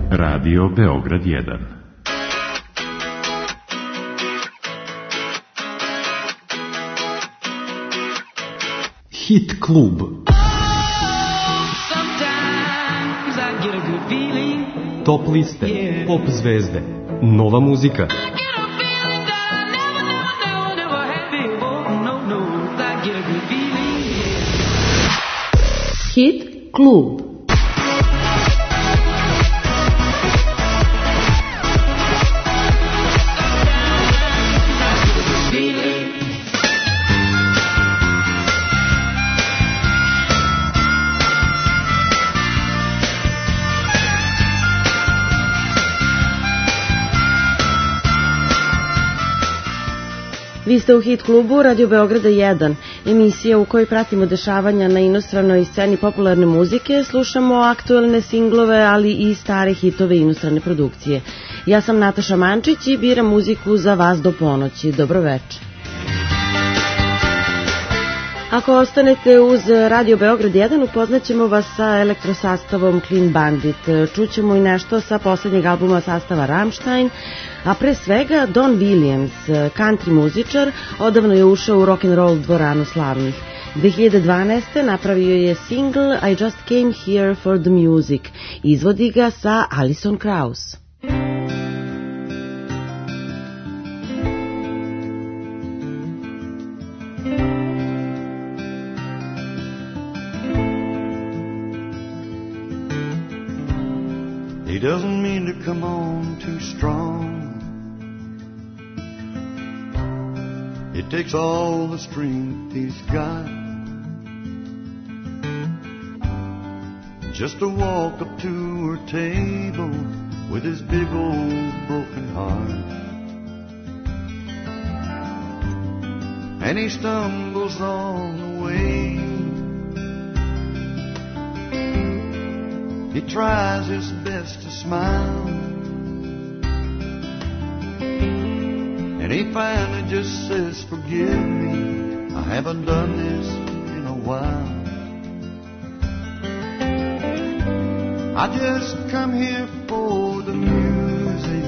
Radio Beograd 1. Hit klub. Top liste, pop zvezde, nova muzika. Hit klub. Vi ste u Hit klubu Radio Beograda 1, emisija u kojoj pratimo dešavanja na inostranoj sceni popularne muzike, slušamo aktuelne singlove, ali i stare hitove inostrane produkcije. Ja sam Nataša Mančić i biram muziku za vas do ponoći. Dobro večer. Ako ostanete uz Radio Beograd 1, upoznaćemo vas sa elektrosastavom Clean Bandit. Čućemo i nešto sa poslednjeg albuma sastava Rammstein, a pre svega Don Williams, country muzičar, odavno je ušao u rock'n'roll dvoranu slavnih. 2012. napravio je single I Just Came Here for the Music. Izvodi ga sa Alison Krauss. He doesn't mean to come on too strong. It takes all the strength he's got just to walk up to her table with his big old broken heart. And he stumbles on the way. He tries his best to smile, and he finally just says, forgive me, I haven't done this in a while. I just come here for the music.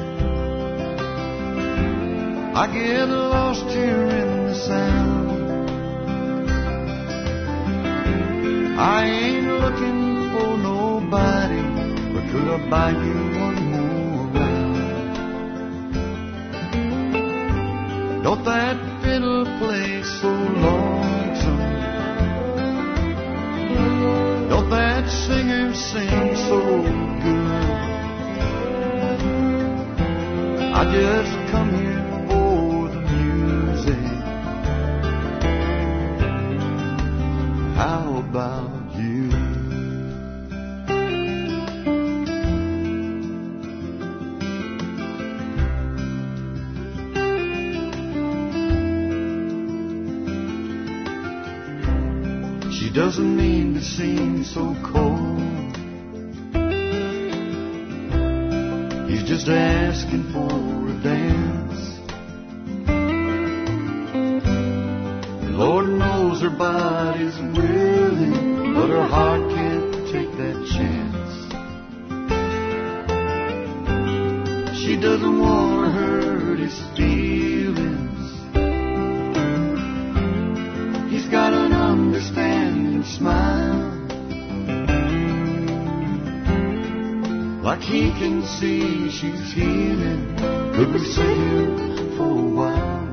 I get lost here in the sound. I ain't looking for nobody, but could I buy you one more round? Don't that fiddle play so lonesome? Don't that singer sing so good? I just come here for the music. How about you? Doesn't mean to seem so cold. He's just asking for a dance. And Lord knows her body's willing, but her heart can't take that chance. She doesn't want to hurt his feelings. He's got an understanding smile, like he can see she's healing. Could we stay here for a while?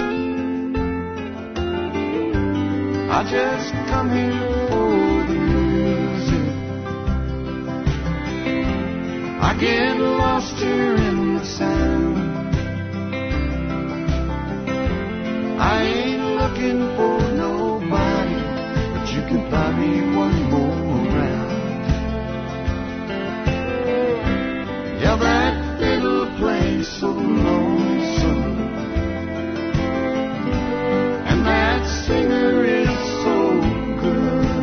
I just come here for the music. I get lost here in the sound. I ain't looking for nobody, but you can buy me one more round. Yeah, that fiddle plays so lonesome, and that singer is so good.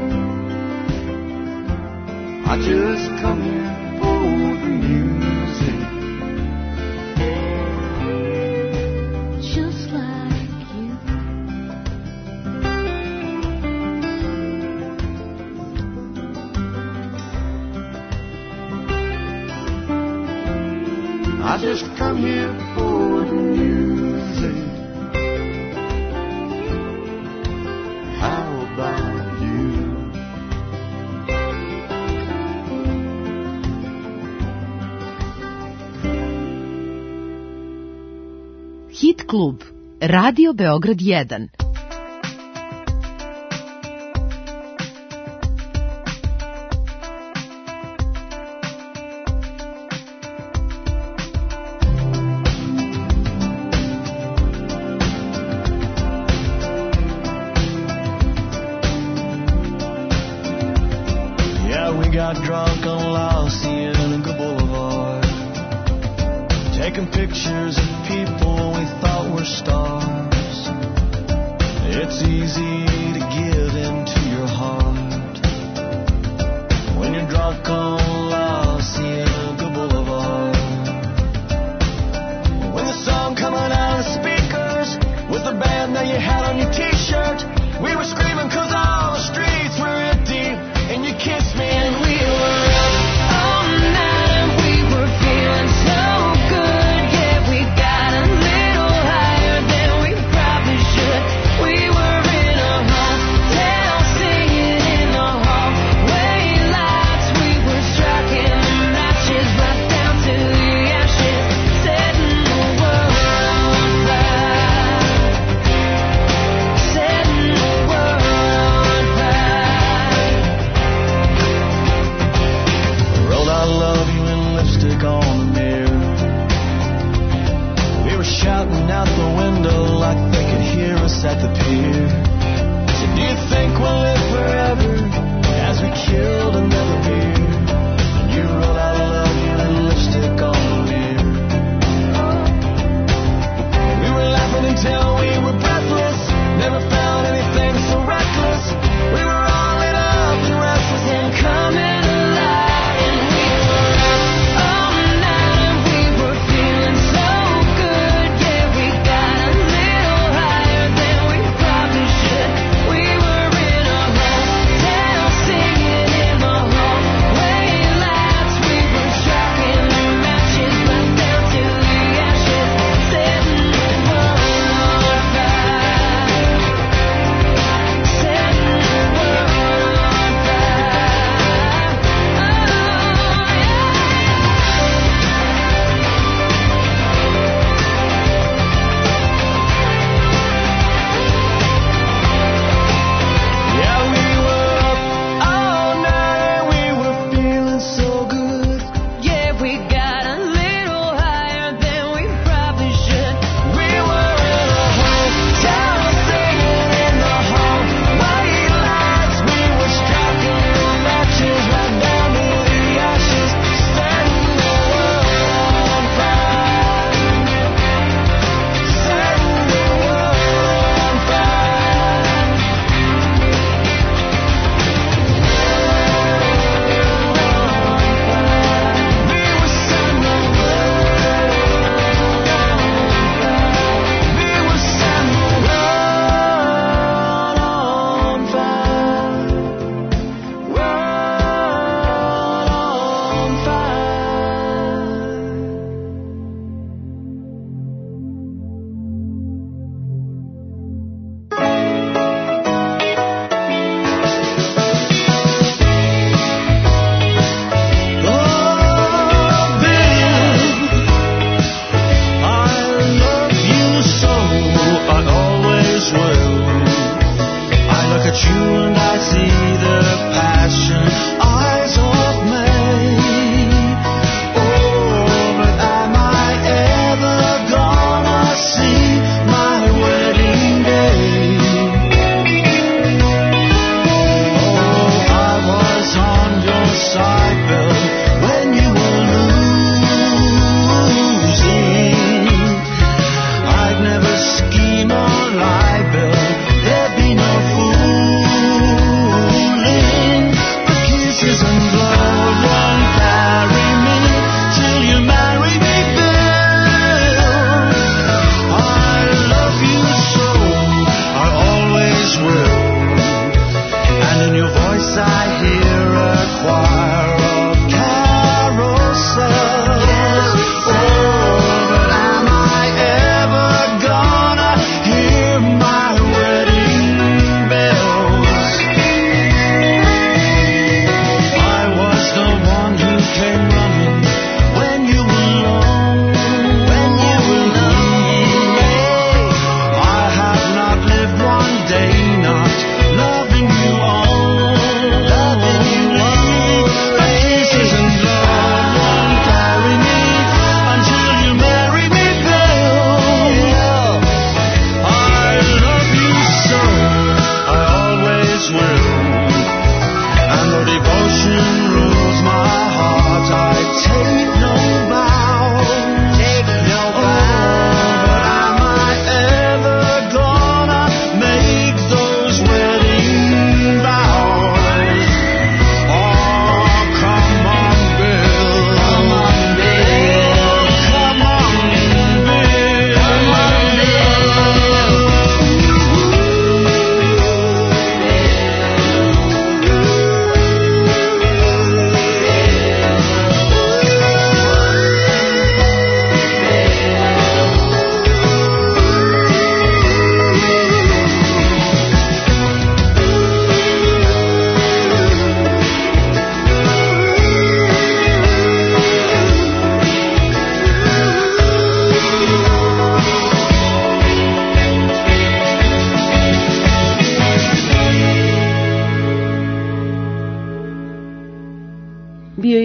I just come here for the music. Just like you. I just come here for the music. How about you? Hit klub, Radio Beograd 1. Got drunk on La Cienega Boulevard, taking pictures of people we thought were stars. It's easy to give into your heart when you're drunk on La Cienega Boulevard. When the song coming out of the speakers with the band that you had on your t-shirt, we were screaming 'cause all the streets were empty, and you kissed me and we were up all night and we were feeling so good. Yeah, we got a little higher than we probably should. We were in a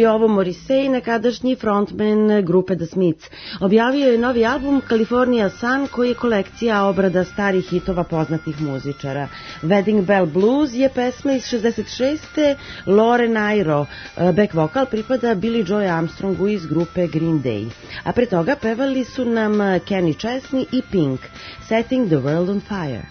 i ovo Morrissey, nekadašnji frontman grupe The Smiths. Objavio je novi album California Sun, koji je kolekcija obrada starih hitova poznatih muzičara. Wedding Bell Blues je pesma iz 66. Lore Nairo. Back vokal pripada Billy Joe Armstrongu iz grupe Green Day. A pre toga pevali su nam Kenny Chesney i Pink, Setting the World on Fire.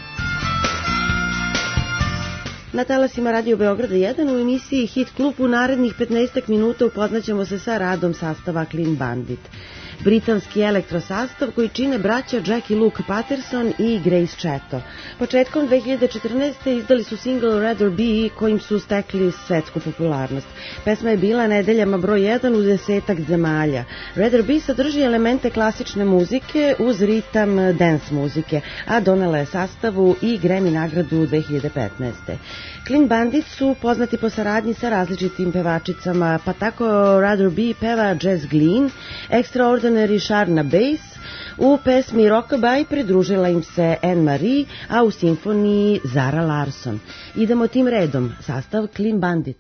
Na talasima Radio Beograda 1 u emisiji Hit Klub u narednih 15 minuta upoznaćemo se sa radom sastava Clean Bandit. Britanski elektrosastav koji čine braća Jack i Luke Patterson i Grace Chetto. Početkom 2014. izdali su single Rather Be kojim su stekli svetsku popularnost. Pesma je bila nedeljama broj 1 u 10 zemalja. Rather Be sadrži elemente klasične muzike uz ritam dance muzike, a donela je sastavu i Grammy nagradu 2015. Clean Bandit su poznati po saradnji sa različitim pevačicama, pa tako Rather Be peva Jazz Glynn, Extraordinary Shar na bass, u pesmi Rockabye pridružila im se Anne Marie, a u simfoniji Zara Larsson. Idemo tim redom, sastav Clean Bandit.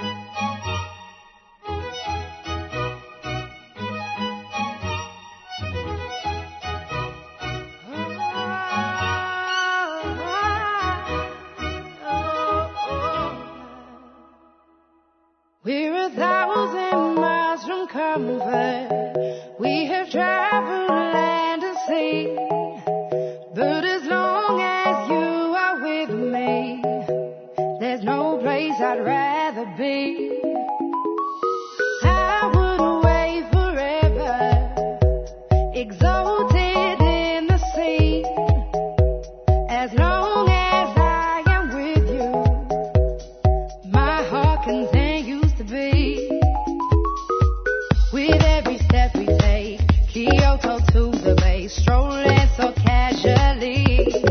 We're 1,000 miles from comfort. We have traveled land and sea. But as long as you are with me, there's no place I'd rather be. I would away forever, exalted in the sea. As long as I am with you, my heart continues to beat. With every step we take, Kyoto to the bay, strolling so casually.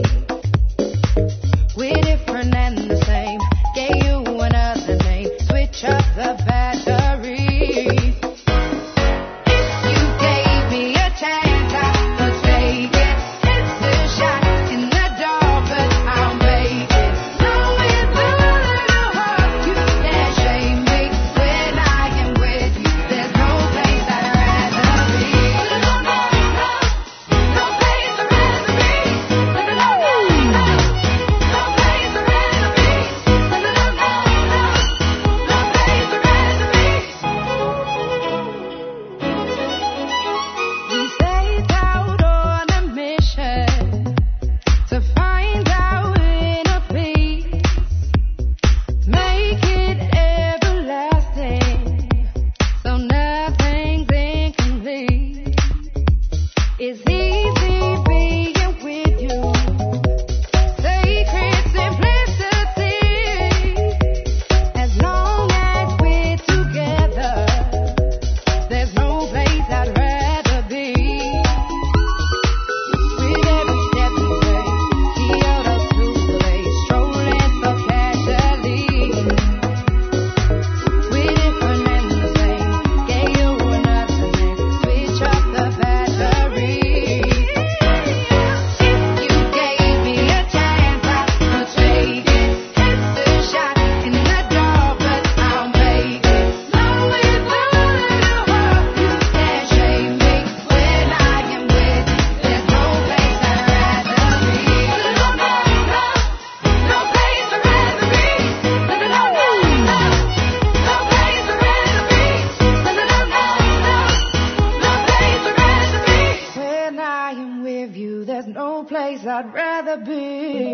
We're different and the same, gave you another name, switch up the battery. If you gave me a chance, I would take it. It's a shot in the dark, but I'll make it. Knowing the heart, you can't shame me. When I am with you, there's no place I'd rather be. No place I'd rather be. No place I'd rather be. No place I'd rather be. We set out on a mission to find our inner peace, make it everlasting, so nothing's incomplete. It's easy being with you, sacred simplicity. As long as we're together, there's no place I'd rather be. With every step we take, Kyoto to the bay, strolling so casually. We're different and the same, gave you another name, switch up the battery. If you gave me a chance, I would take it. It's a shot in the dark, but I'll make it. Knowing the heart, you can't shame me. When I am with you, there's no place I'd rather be. No place I'd rather be. No place I'd rather be. No place I'd rather be. When I am with you, there's no place I'd rather be.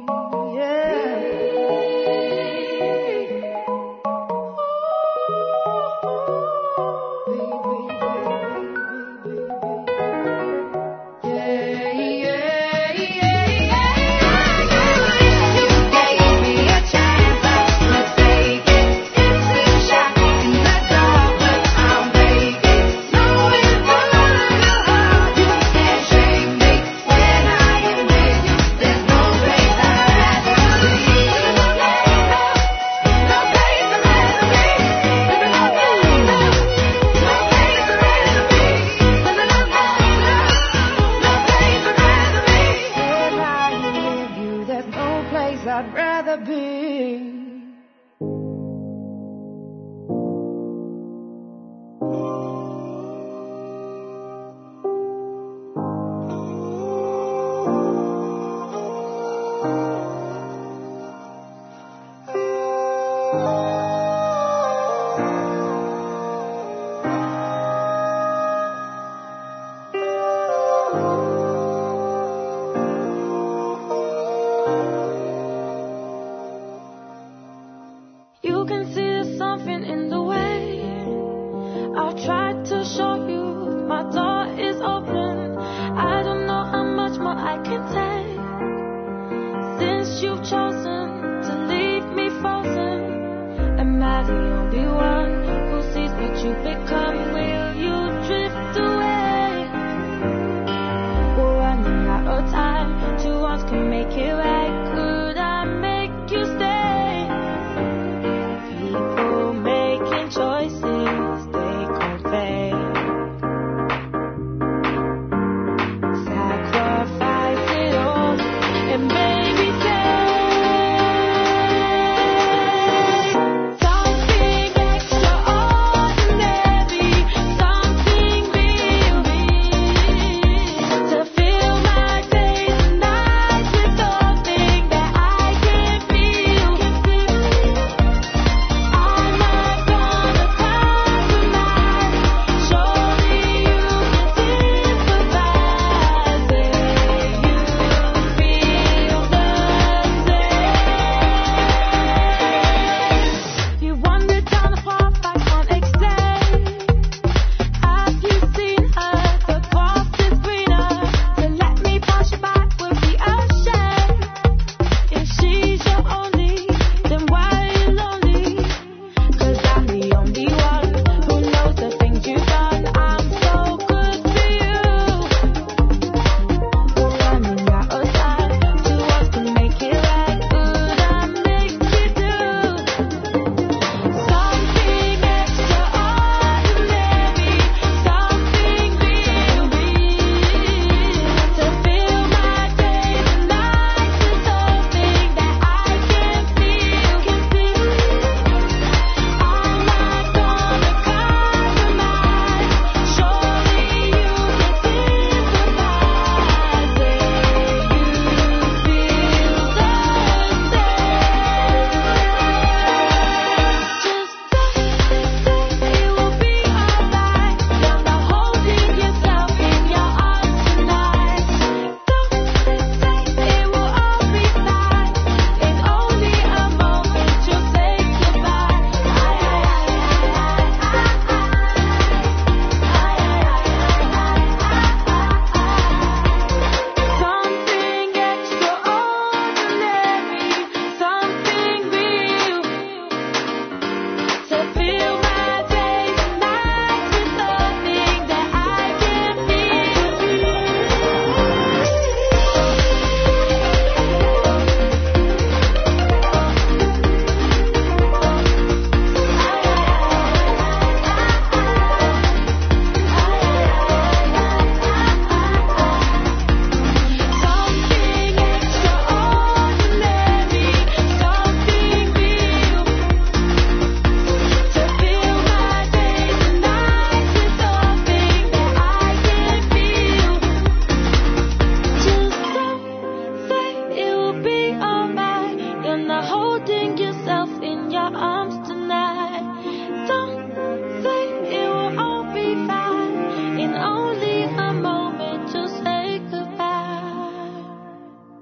You gave me a chance, I would take it. It's a shot in the dark, but I'll make it. Knowing the heart, you can't shame me. When I am with you, there's no place I'd rather be.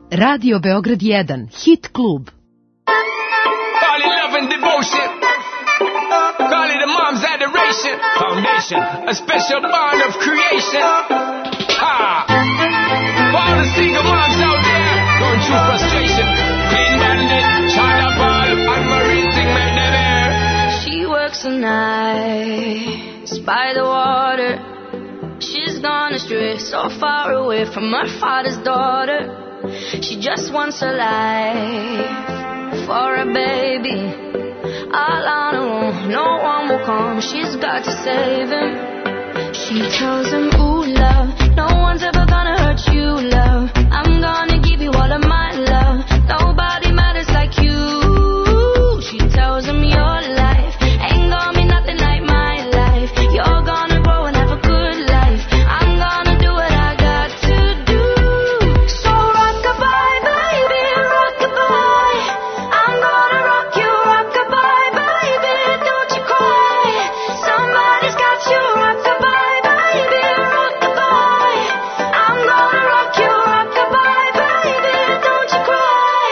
Radio Beograd 1, Hit klub. Call it love and devotion. Call it a mom's adoration. Foundation, a special bond of creation. Ha! For all the single moms out there going through frustration. Clean Bandit, China Ball, and Marine thing made them air. She works the nights by the water. She's gone astray, so far away from her father's daughter. She just wants a life for a baby. All on her own, no one will come. She's got to save him. She tells him, ooh, love, no one's ever gonna hurt you, love. I'm gonna give you all of my love. Nobody matters like you. She tells him your life ain't gonna be nothing like my life. You're gonna grow and have a good life. I'm gonna do what I got to do. So rock-a-bye, baby, rock-a-bye. I'm gonna rock you, rock-a-bye, baby, don't you cry. Somebody's got you, rock-a-bye, baby, rock-a-bye. I'm gonna rock you, rock-a-bye, baby, don't you cry.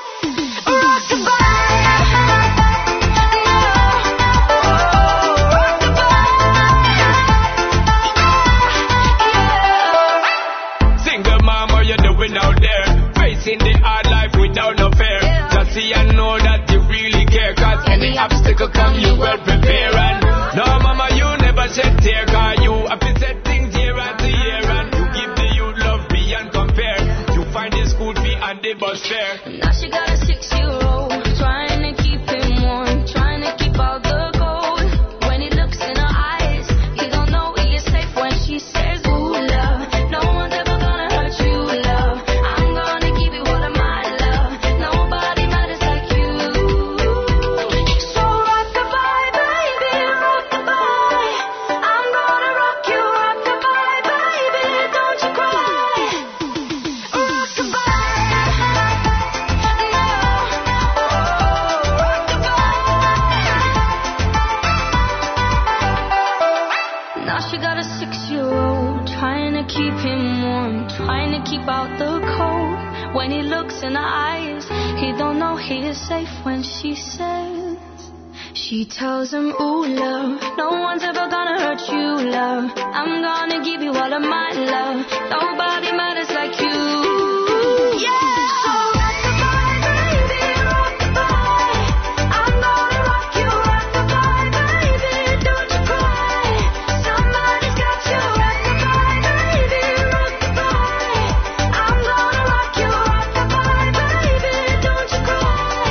Single mom, what you doing out there? Facing the hard life without no fear. Just see and know that you really care. Cause any obstacle come, you well prepare. And no, mama, you never shed tear. Cause you have to set things year after year. And you give the youth love beyond compare. You find the school fee and the bus fare. Now she got a 6-year-old, trying to keep him warm, trying to keep out the cold. When he looks in her eyes, he don't know he is safe when she says, ooh, love, no one's ever gonna hurt you, love. I'm gonna give you all of my love. Nobody matters like you. So rock-a-bye, baby, rock-a-bye. I'm gonna rock you, rock-a-bye, baby, don't you cry. Now she got a 6-year-old, trying to keep him warm, trying to keep out the cold. When he looks in her eyes, he don't know he is safe when she says. She tells him, ooh, love, no one's ever gonna hurt you, love. I'm gonna give you all of my love. Nobody matters like you. Yeah! So rock-a-bye, baby, rock-a-bye. I'm gonna rock you, rock-a-bye, baby, don't you cry. Somebody's got you, rock-a-bye, baby, rock-a-bye. I'm gonna rock you, rock-a-bye, baby, don't you cry.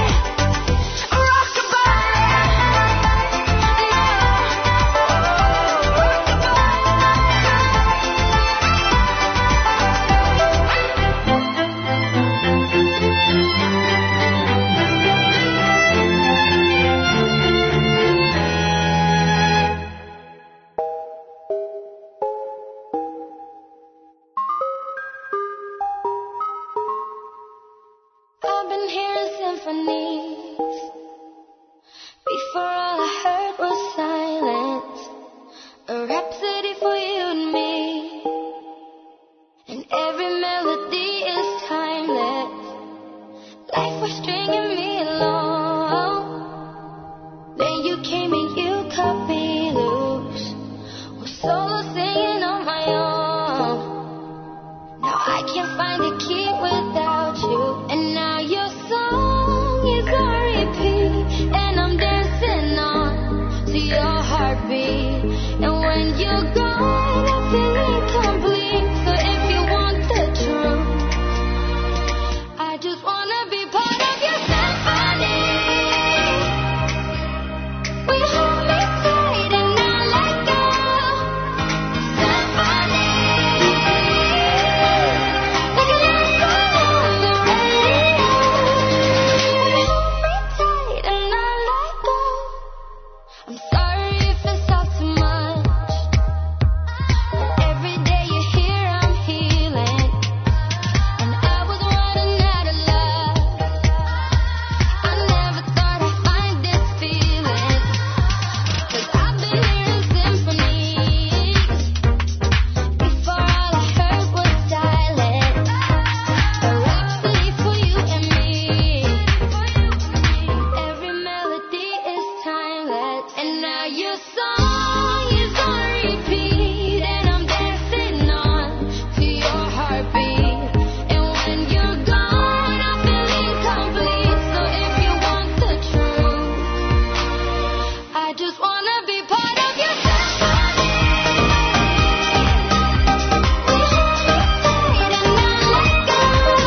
I've been hearing symphonies. Before all I heard was silence. A rhapsody for you and me. And every melody is timeless. Life was stringing me along. Then you came and you cut me loose. Was solo singing on my own. Now I can't find the key without you. And now your song is on repeat. And I'm dancing on to your heartbeat. And when you're gone, I feel incomplete. So if you want the truth, I just wanna be part of your symphony. Will you hold me tight and not let go? Symphony. Like a love song on the radio. Will you hold me tight and not let go? I'm sorry if it's all too much. But every day you your song is on repeat, and I'm dancing on to your heartbeat. And when you're gone, I feel incomplete. So if you want the truth, I just wanna be part of your symphony. We should be tight and not let go.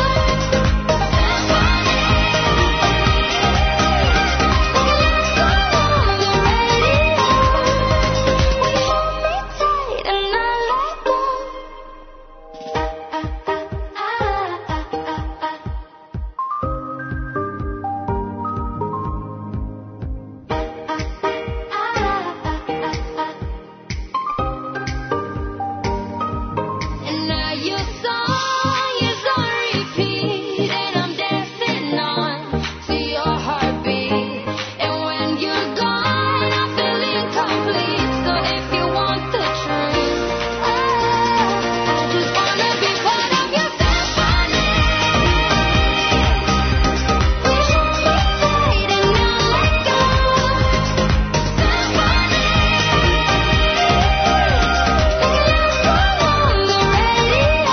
And now your song is on repeat, and I'm dancing on to your heartbeat. And when you're gone, I feel incomplete. So if you want the truth, I just wanna be part of your symphony. We should be tight and not let go. Symphony. On the radio.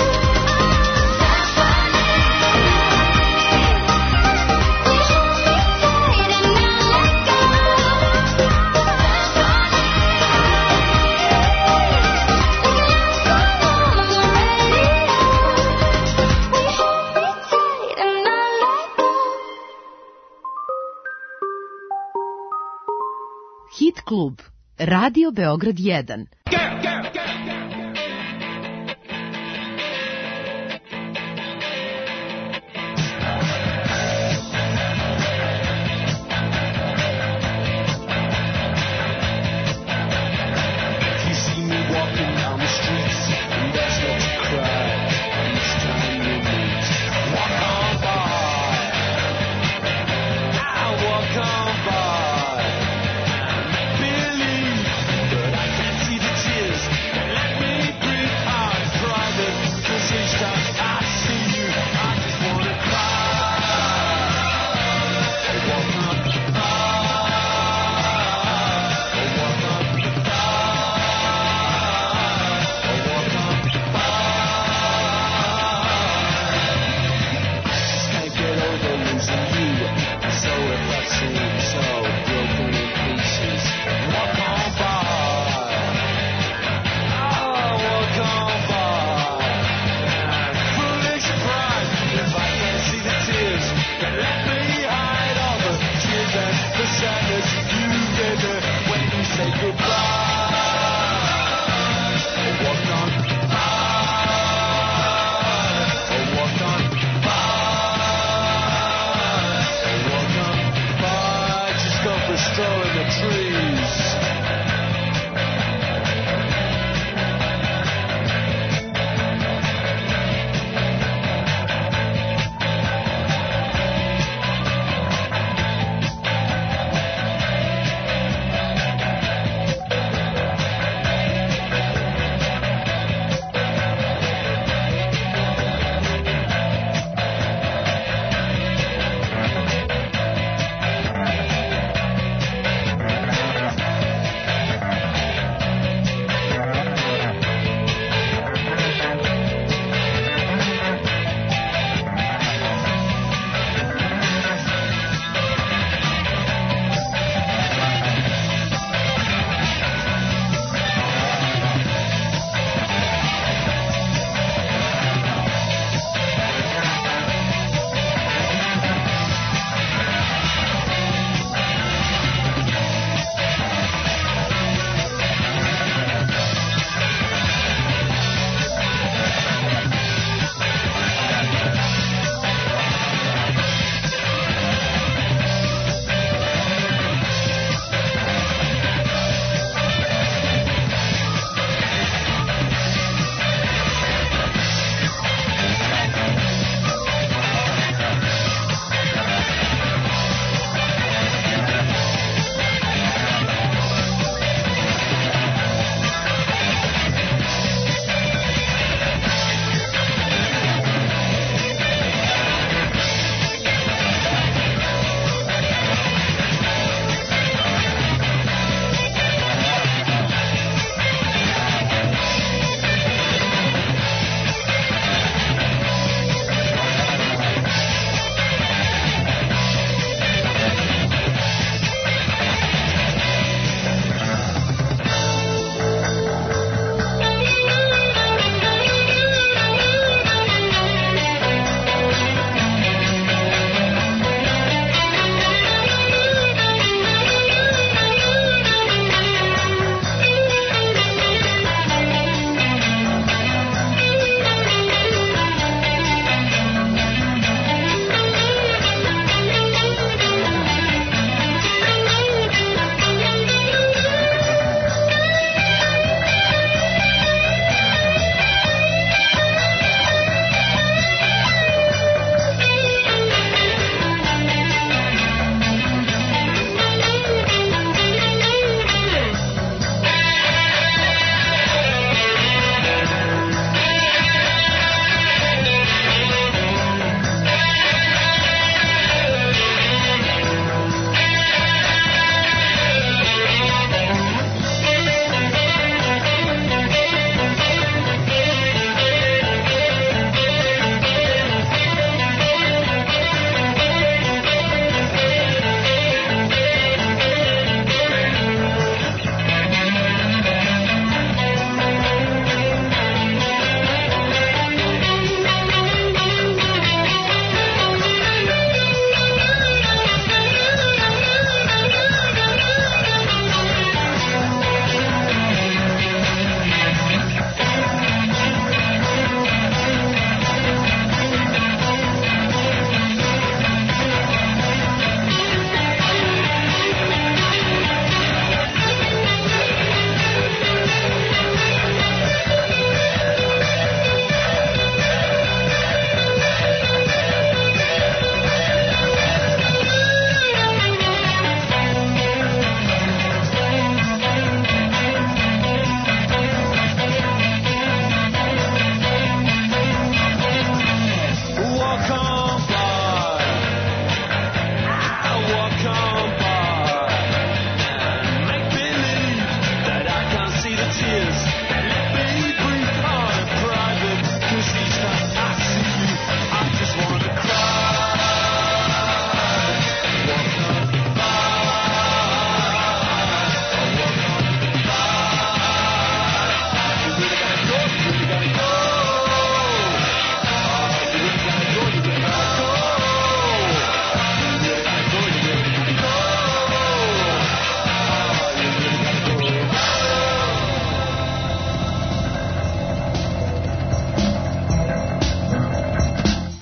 Hit klub. Radio Beograd 1. You see me walking down the streets, and that's what you cry each time we meet. Walk on by, I walk on by. Believe, but I can't see the tears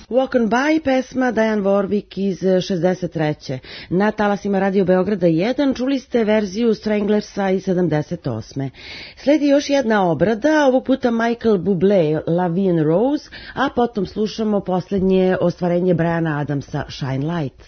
Walk on By, pesma Diane Warwick iz 63. Na talasima Radio Beograda 1 čuli ste verziju Stranglersa iz 78. Sledi još jedna obrada, ovog puta Michael Bublé, La Vie en Rose, a potom slušamo poslednje ostvarenje Briana Adamsa, Shine Light.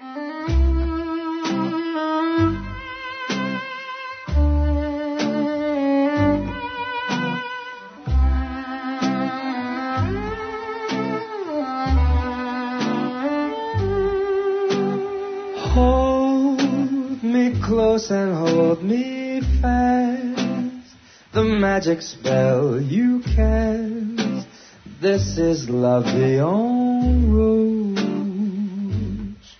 Close and hold me fast, the magic spell you cast. This is La Vie en Rose.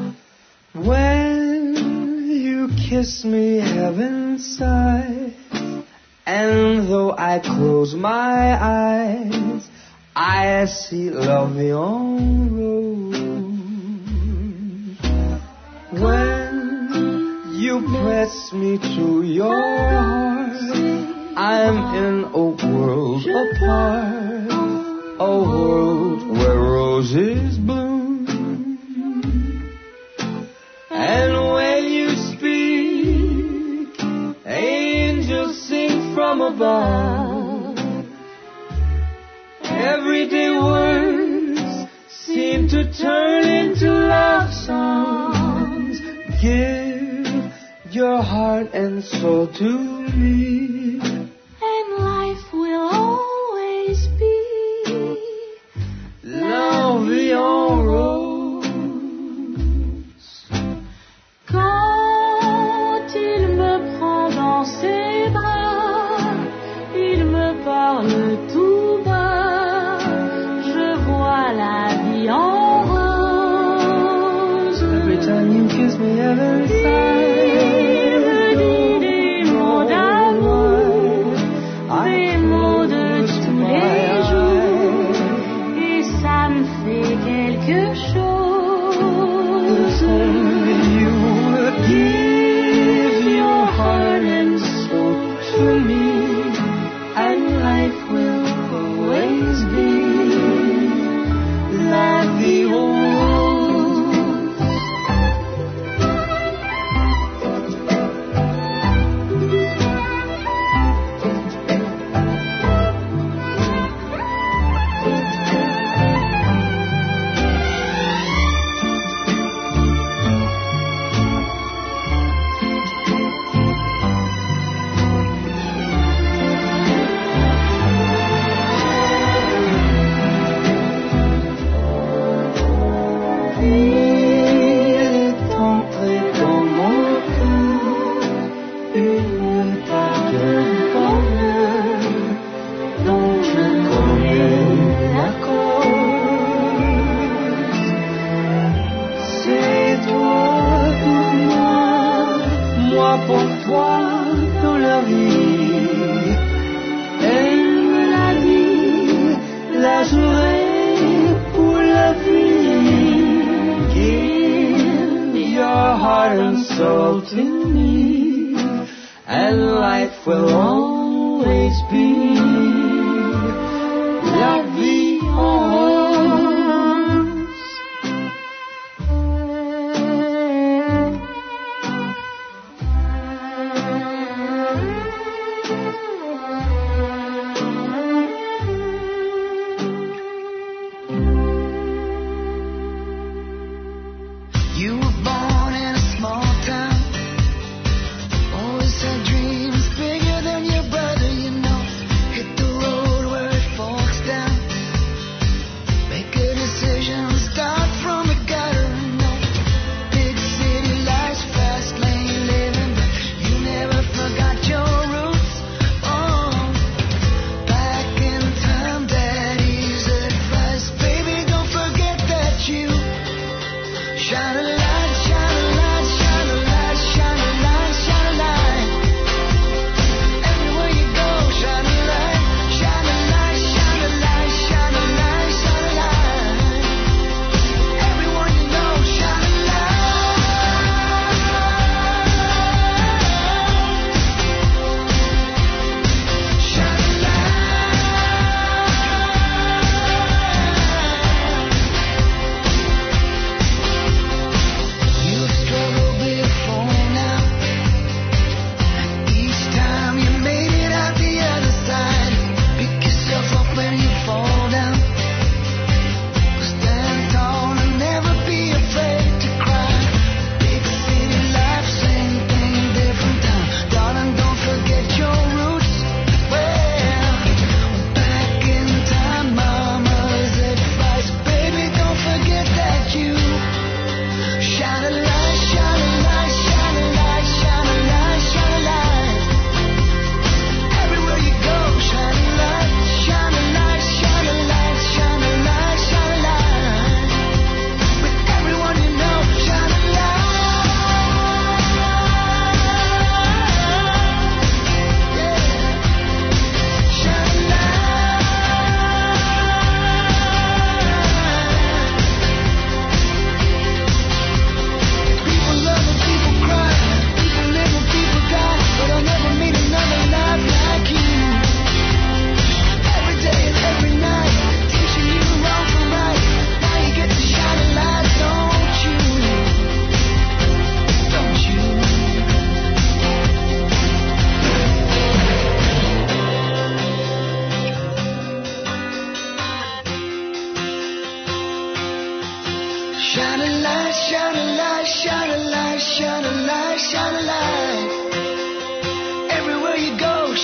When you kiss me, heaven sighs, and though I close my eyes, I see La Vie en Rose. When you press me to your heart, I'm in a world apart, a world where roses bloom. And when you speak, angels sing from above. Everyday words seem to turn into love songs. Give your heart and soul to me, and life will always be La Vie en Rose. Quand il me prend dans ses bras, il me parle tout bas, je vois la vie en rose. Every time you kiss me, every time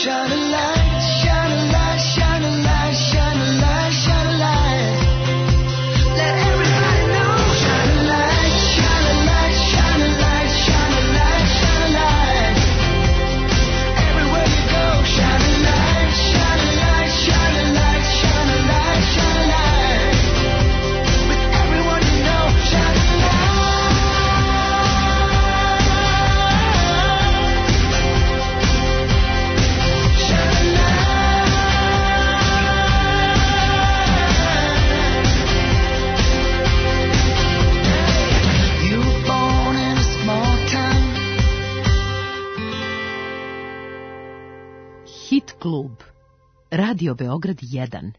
shine a light, shine a light, shine a light, shine a light, shine a light. Let everybody know. Shine a light, shine a light, shine a light, shine a light, shine a light. Everywhere you go, shine a light, shine a light, shine a light, shine a light, shine a light. With everyone you know, shine a light. Shine a light. You were born in a small town. Hit klub. Radio Beograd 1.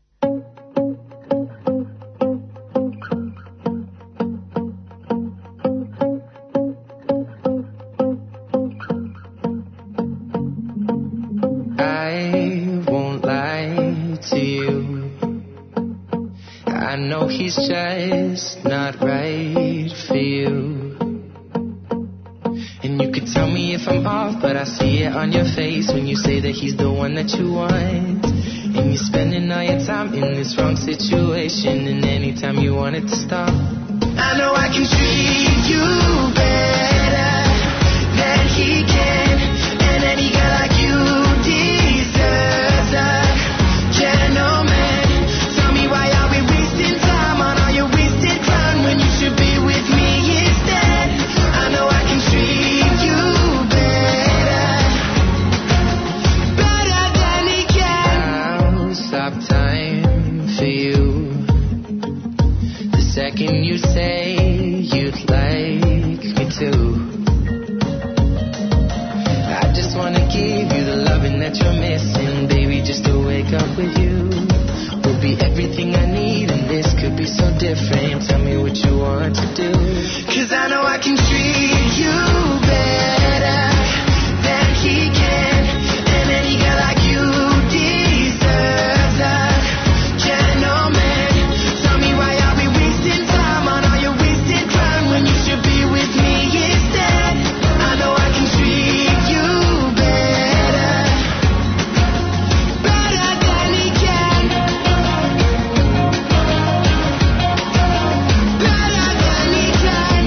I won't lie to you. I know he's just not right for you. And you could tell me if I'm off, but I see it on your face when you say that he's the one that you want. And you're spending all your time in this wrong situation, and anytime you want it to stop, I know I can treat you better than he can. And any girl like you deserves a gentleman. Tell me, why are we wasting time on all your wasted crown when you should be with me instead? I know I can treat you better, better than he can. I'll stop time for you the second you say you'd like me to. I just wanna give you the loving that you're missing, baby, just to wake up with you will be everything I need, and this could be so different. Tell me what you want to do, 'cause I know I can treat you better than he can. And any girl like you deserves a gentleman. Tell me, why are we wasting time on all your wasted crown when you should be with me instead? I know I can treat you better, better than he can, better than he can.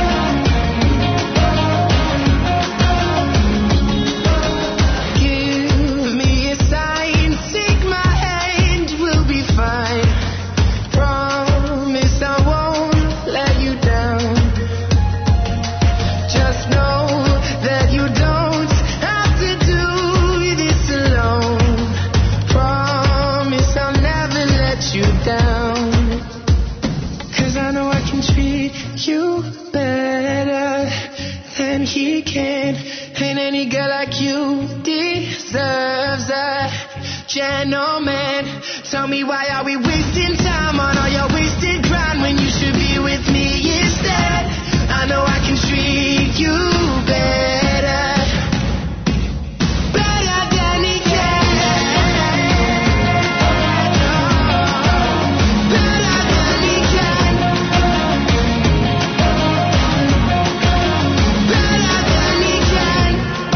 Give me a sign, take my hand, we'll be fine. Promise I won't let you down. Just know that you don't have to do this alone. Promise I'll never let you down. 'Cause I know I can treat you better than he can. And any girl like you deserves a gentleman. Tell me, why are we wasting time on all your wasted crown when you should be with me instead? I know I can treat you better, better than he can, better than he can, better than he can.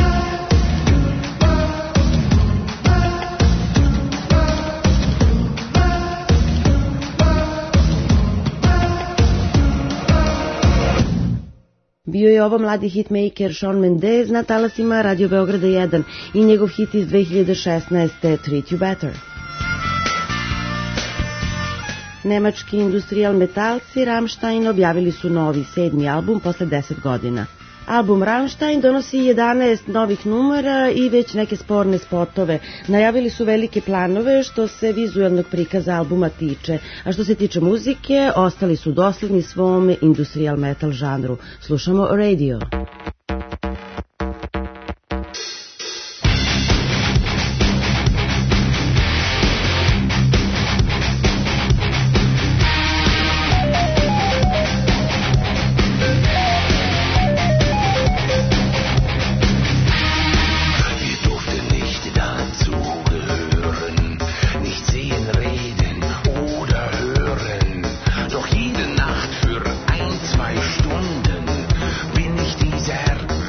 Bio je ovo mladi hitmaker Shawn Mendes na talasima Radio Beograda 1 i njegov hit iz 2016. Treat You Better. Nemački industrijal metalci Rammstein objavili su novi 7. album posle 10 godina. Album Rammstein donosi 11 novih numera i već neke sporne spotove. Najavili su velike planove što se vizualnog prikaza albuma tiče, a što se tiče muzike, ostali su dosledni svom industrial metal žanru. Slušamo Radio. Doch jede Nacht für 1-2 Stunden bin ich dieser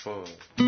4.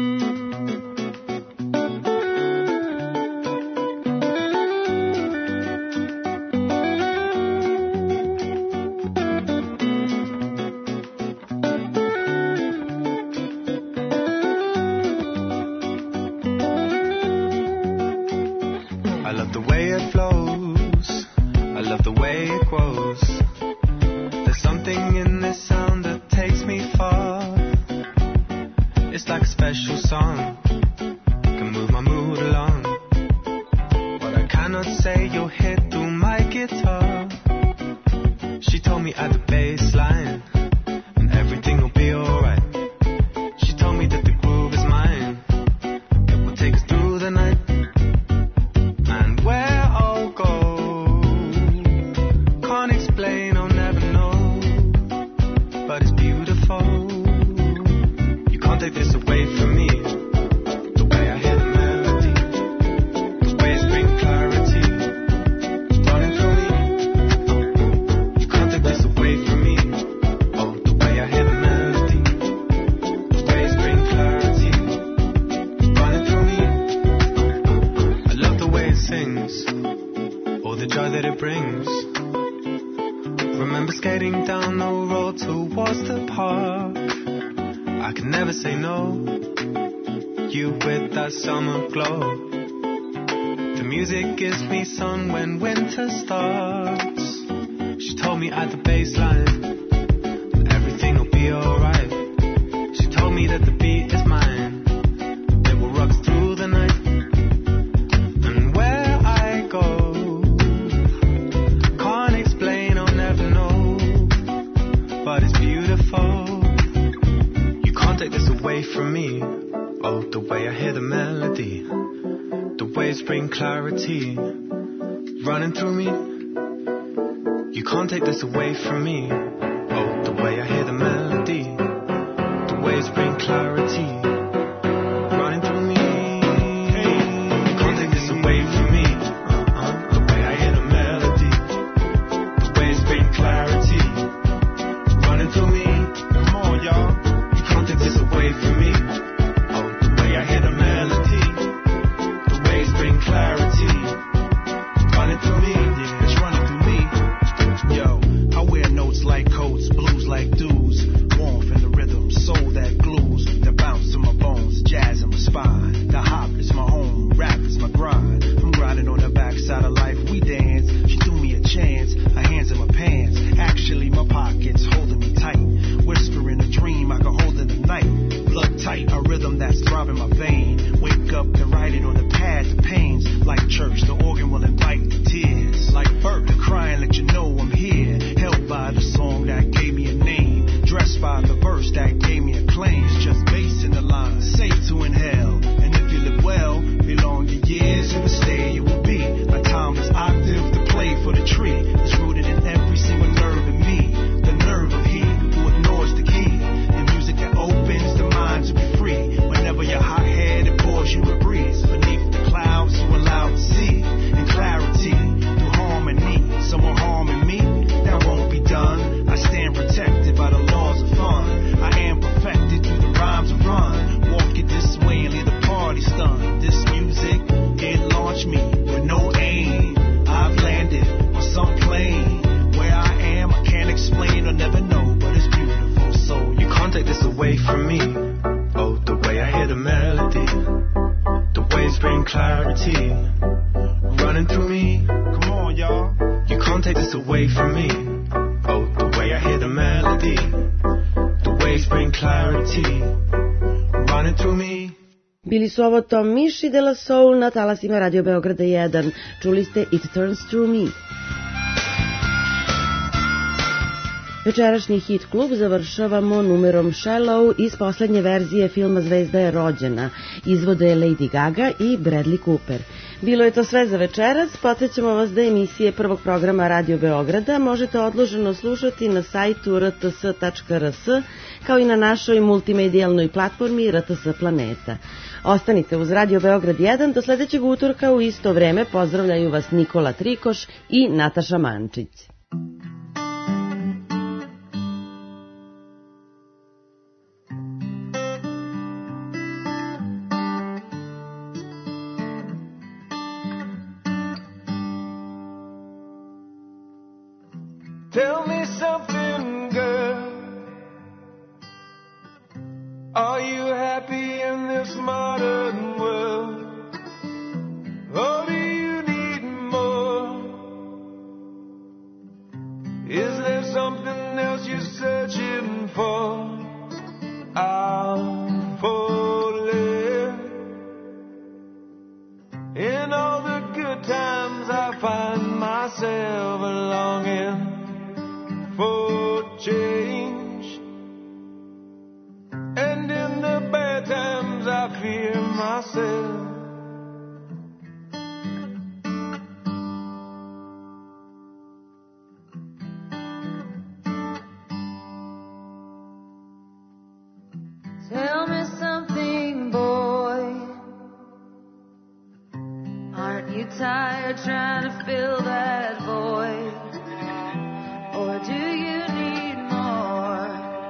I love the way it flows. I love the way it grows. There's something in this sound that takes me far. It's like a special song, can move my mood along. What I cannot say, you'll hear through my guitar. She told me at the bass line, and everything will be alright. She told me that the groove is mine, it will take us through the night. And where I'll go, can't explain, I'll never know. But it's beautiful, you can't take this away from me. The way I hear the melody, the way it's bring clarity, running through me. You can't take this away from me. Oh, the way I hear the melody, the way it's bring clarity, running through me. I love the way it sings, all the joy that it brings. Remember skating down the road towards the park. I could never say no, you with that summer glow. The music gives me sun when winter starts. She told me at the bass line, everything will be alright. She told me that the beat is mine, it will rock us through the night. And where I go, can't explain, I'll never know. But it's beautiful, you can't take this away from me. Oh, the way I hear the melody, the way it's bring clarity, running through me. You can't take this away from me. Oh, the way I hear the melody, the way it's bring clarity, running through me. You can't take this away from me. The way I hear the melody, the way it's bring clarity, running through me. Come on, y'all. You can't take this away from me. Oh, the way I hear the melody, the way it's bring clarity, running through me. Yeah, it's running through me. Yo, I wear notes like coats, blues like dudes, warmth in the rhythm, soul that glues, that bounce to my bones, jazz in my spine. The hop is my home, rap is my grind. I'm grinding on the backside of life, we dance. She threw me a chance, her hands in my pants. Actually, my pockets holding me tight. Whispering a dream I can hold in the night. Blood tight, a rhythm that's throbbing my vein. Wake up and write it on the pad, the pains. Like church, the organ will invite the tears. Like bird, the crying, let you know I'm here. Held by the song that gave me a name. Dressed by the verse that gave me a claim. It's just bass in the line, safe to inhale. And if you live well, belong your years and the stay you will be. A timeless octave to play for the tree. It's rooted in every single nerve in me. The nerve of he who ignores the key. And music that opens the mind to be free. Whenever you're hot-headed, pours you a breeze. Beneath the clouds you allow to see. In clarity, through harmony. Someone harming me, that won't be done. I stand protected by the laws of fun. I am perfected through the rhymes I run. Walk it this way and leave the party stunned. This music, it launched me with no aim. I've landed on some plane. Where I am, I can't explain or never know, but it's beautiful. So you can't take this away from me. Oh, the way I hear the melody, the way it's bring clarity, running through me. Come on, y'all. You can't take this away from me. Oh, the way I hear the melody, the way it's bring clarity, running through me. Bili su ovo Tom Misch i De La Soul na talasima Radio Beograda 1. Čuli ste It Turns Through Me. Večerašnji hit klub završavamo numerom Shallow iz poslednje verzije filma Zvezda je rođena. Izvode Lady Gaga i Bradley Cooper. Bilo je to sve za večeras. Podsjećamo vas da emisije prvog programa Radio Beograda možete odloženo slušati na sajtu rts.rs kao i na našoj multimedijalnoj platformi RTS Planeta. Ostanite uz Radio Beograd 1 do sledećeg utorka u isto vreme. Pozdravljaju vas Nikola Trikoš i Nataša Mančić. Tell me something, girl. Are you happy in this modern world? Or do you need more? Is there something else you're searching for? I'm falling. In all the good times I find myself longing for change, and in the bad times I fear myself. Tell me something, boy. Aren't you tired trying to fill that void? Or do you need more?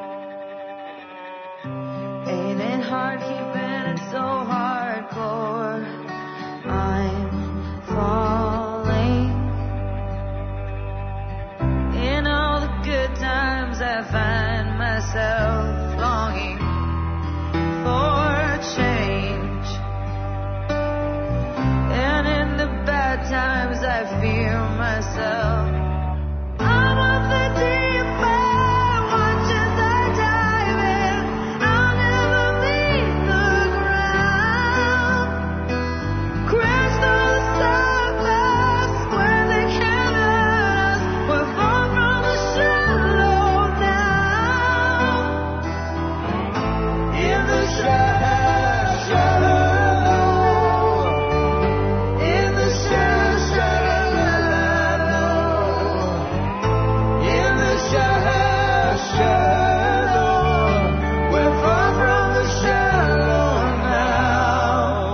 Ain't it hard keeping it so hardcore? I'm falling. In all the good times I find myself longing for change, and in the bad times I fear myself. I'm up the deep end, watch as I dive in. I'll never meet the ground. Crash through the surface where they can't hurt us. We're far from the shallow now. In the shallow, in the shallow, we're far from the shallow now.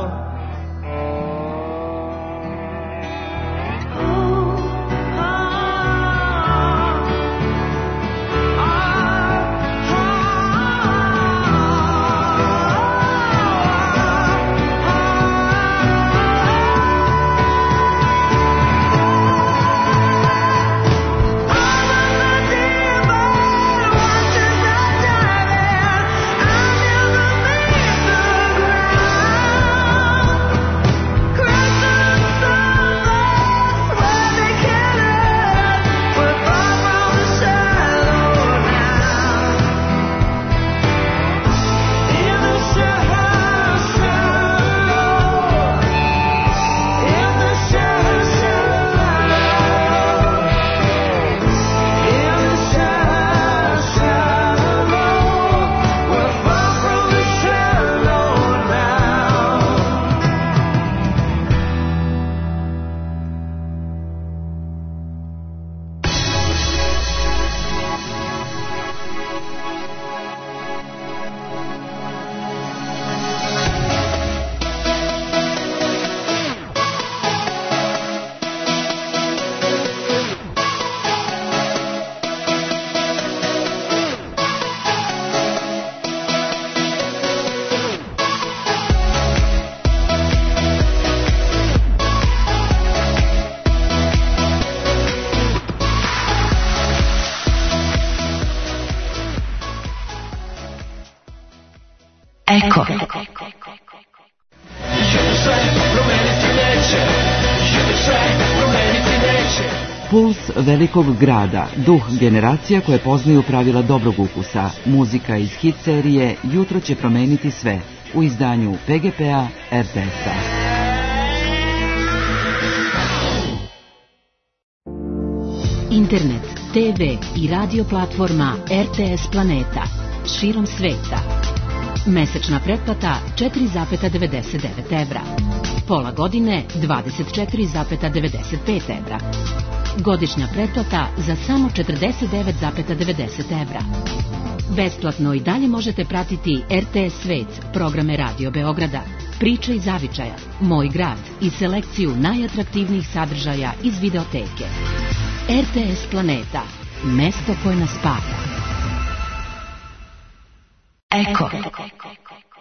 Eko. Puls velikog grada, duh generacija koje poznaju pravila dobrog ukusa, muzika iz hit serije Jutro će promeniti sve u izdanju PGP-a RTS-a. Internet, TV i radio platforma RTS Planeta širom sveta. Mesečna pretplata 4,99 evra. Pola godine 24,95 evra. Godišnja pretplata za samo 49,90 evra. Besplatno i dalje možete pratiti RTS Svet, programe Radio Beograda, Priče iz zavičaja, Moj grad i selekciju najatraktivnijih sadržaja iz videoteke. RTS Planeta, mesto koje nas spaja. Eko.